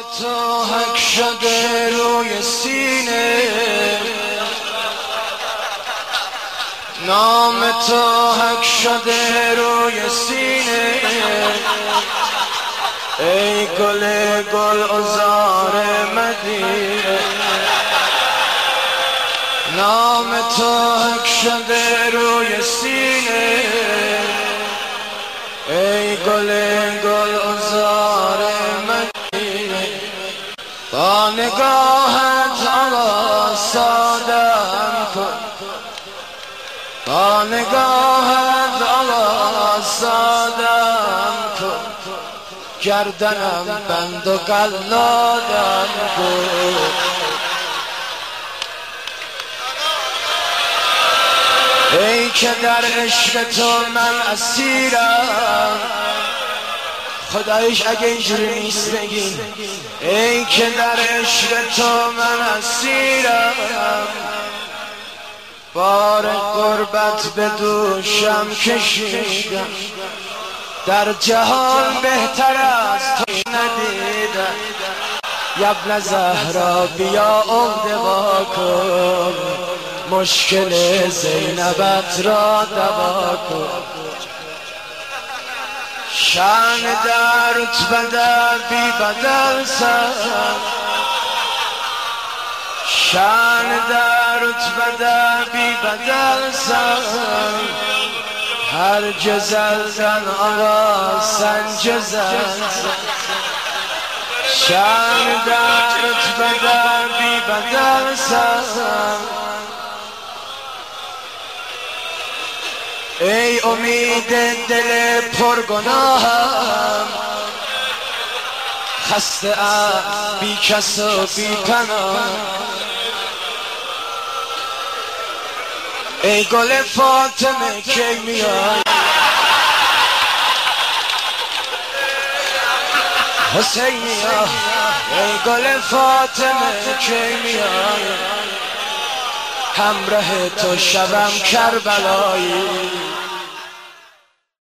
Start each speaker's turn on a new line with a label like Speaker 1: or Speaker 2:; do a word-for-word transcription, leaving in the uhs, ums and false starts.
Speaker 1: تو حک شده روی سینه، نام تو حک شده روی سینه. ای گل گل عذار مدینه، نام تو حک شده روی سینه. ای گل گل عذار مدینه، با نگاهت آقا سادم کن، با نگاهت آقا سادم کن، گردنم بند و قلادم کن. ای که در عشق تو من اسیرم، خدایش اگه اینجوری نیست بگین. ای که در عشق تو من اسیرم، بار غربت به دوشم کشیدم، در جهان بهتر از تو ندیدم. یبن زهرا بیا عقده وا کن، مشکل زینبت را دوا کن. شان در رتبه در بی بدل سر، شان در رتبه در بی بدل سر. هر جزل زن آقا سنج زن، شان در رتبه در بی بدل سر. ای امید دل پرگناهم، خسته ام بی کس و بی پناه. ای گل فاطمه کی میای، حسینیا. ای گل فاطمه کی میای، همراه تو شبم کربلایی.